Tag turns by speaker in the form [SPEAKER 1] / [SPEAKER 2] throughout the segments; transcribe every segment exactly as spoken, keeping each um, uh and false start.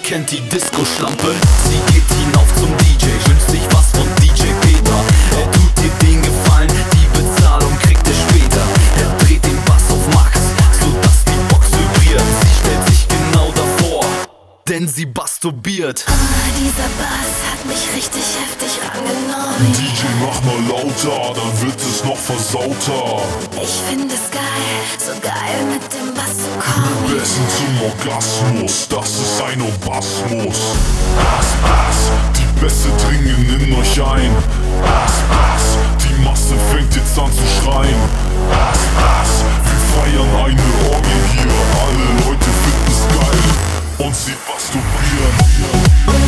[SPEAKER 1] kennt die Disco-Schlampe. Sie geht hinauf zum D J, wünscht sich was von D J Peter. Er tut dir den Gefallen, die Bezahlung kriegt er später. Er dreht den Bass auf Max, sodass die Box vibriert. Sie stellt sich genau davor, denn sie masturbiert.
[SPEAKER 2] Oh, dieser Bass hat mich richtig heftig angenommen.
[SPEAKER 3] D J, mach mal lauter, dann wird es noch versauter.
[SPEAKER 2] Ich finde es geil, so geil mit dem Bass zu kommen.
[SPEAKER 3] Besten zum Orgasmus, das ist ein Orgasmus. Bass, Bass, die Bässe dringen in euch ein. Bass, Bass, die Masse fängt jetzt an zu schreien. Bass, Bass, wir feiern eine Orgie hier. Alle Leute finden es geil und sie masturbieren.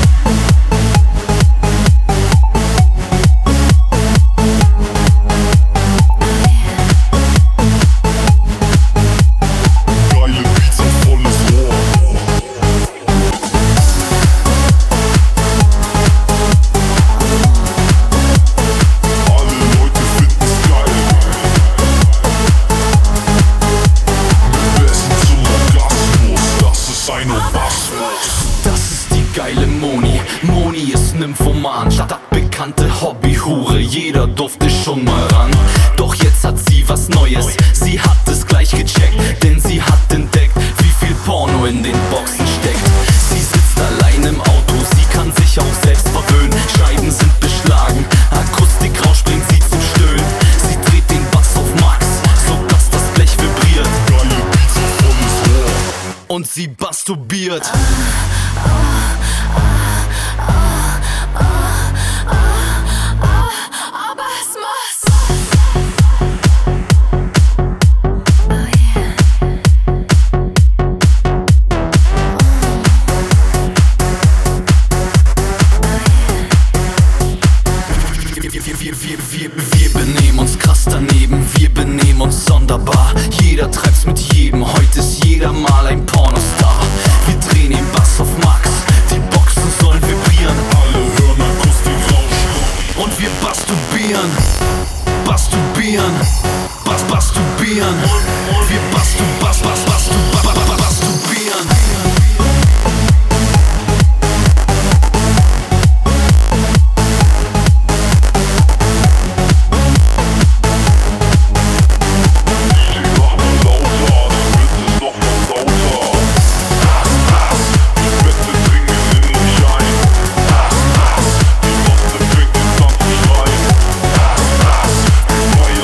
[SPEAKER 1] Das ist die geile Moni. Moni ist Nymphoman, stadtbekannte Hobbyhure. Jeder durfte schon mal ran. Doch jetzt hat sie was Neues. Sie hat es gleich gecheckt, denn sie hat entdeckt, wie viel Porno in den Boxen steckt. Sie sitzt allein im Auto, sie kann sich auch selbst verwöhnen. Scheiben sind beschlagen, Akustikrausch bringt sie zum Stöhnen. Sie dreht den Bass auf Max, sodass das Blech vibriert.
[SPEAKER 3] Geile Beats und volles Rohr.
[SPEAKER 1] Und sie masturbiert.
[SPEAKER 2] Aber es muss.
[SPEAKER 1] Wir, wir, wir, wir, wir benehmen uns krass daneben, wir benehmen uns sonderbar. Jeder treibt's mit jedem, heute ist jeder mal ein Pornostar. Wir drehen den Bass auf Max, die Boxen sollen vibrieren.
[SPEAKER 3] Alle hören Akustikrausch
[SPEAKER 1] und wir masturbieren. Masturbieren, Bass, masturbieren. Wir bastu, bass, bass, bastu, bass, bass, masturbieren.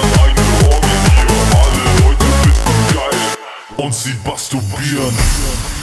[SPEAKER 3] und sie masturbieren.